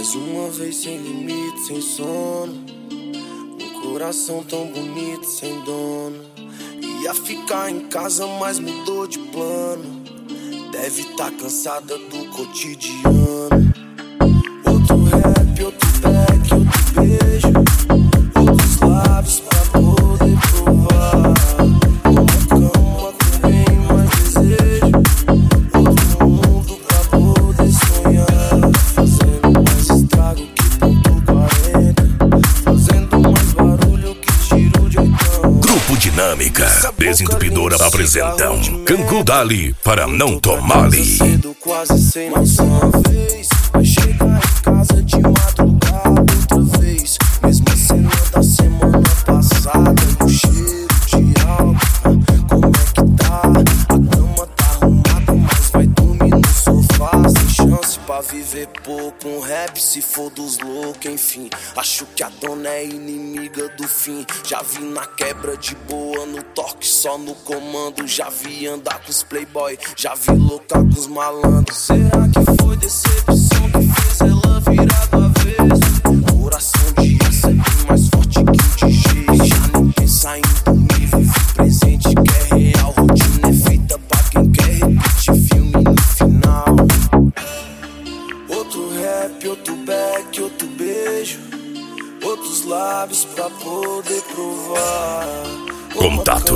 Mais uma vez sem limite, sem sono. Um coração tão bonito, sem dono. Ia ficar em casa, mas mudou de plano. Deve tá cansada do cotidiano. Outro rap, outro back, outro beijo. Outros lábios pra poder provar. Uma cama com bem mais desejo. Outro mundo pra poder sonhar. Fazendo mais estrago que ponto 40. Fazendo mais barulho que tiro de 80. Grupo Dinâmica, Desentupidora apresentam Cangu Dali para não tomar-lhe. Cedo, quase sem noção. Vai chegar em casa de madrugada outra vez. Mesma cena da semana passada. E o cheiro de álcool, como é que tá? A cama tá arrumada, mas vai dormir no sofá. Sem chance pra viver pouco. Um rap se for dos loucos, enfim. Acho que a dona é inimiga do fim. Já vi na quebra de boa, no toque só no comando. Já vi andar com os playboy, já vi loucar com os malandros. Será que foi decepção que fez ela virar do avesso? Coração de aço é bem mais forte que o de gesso. Já nem pensa em dormir, vive presente que é real. Rotina é feita pra quem quer repetir filme no final. Outro rap, outro back, outro beijo. Outros lábios pra poder provar. Contato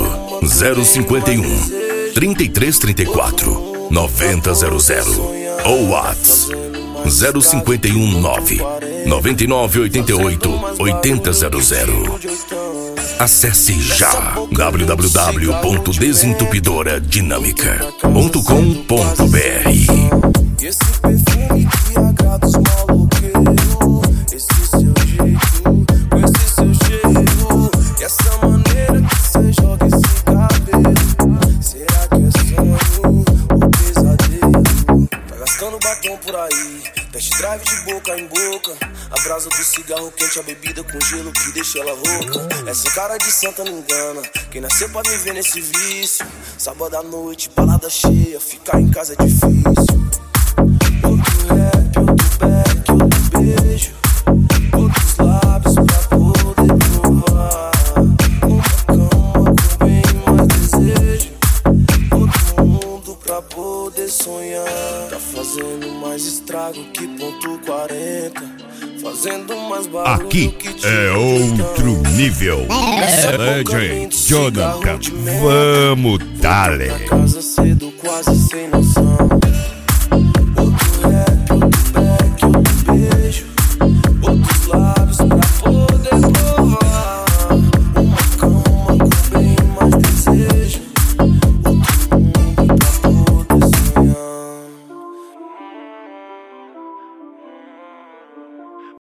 051 3334 9000 ou Whats 0519 9988 8000. Acesse já www.desentupidoradinamica.com.br. Esse perfume que agrada os maloqueiros. Esse seu jeito, com esse seu cheiro. E essa maneira que cê joga esse cabelo. Será que é sonho ou pesadelo? Tá gastando batom por aí, test drive de boca em boca. A brasa do cigarro quente, a bebida com gelo que deixa ela rouca. Essa cara de santa não engana, quem nasceu pra viver nesse vício. Sábado à noite, balada cheia, ficar em casa é difícil. Outro rap, outro back, outro beijo. Outros lábios pra poder provar. Uma cama com bem mais desejo. Outro mundo pra poder sonhar. Tá fazendo mais estrago que ponto 40. Fazendo mais barulho aqui que é outro nível. Jonathan, vamos dar. Casa cedo, quase sem noção.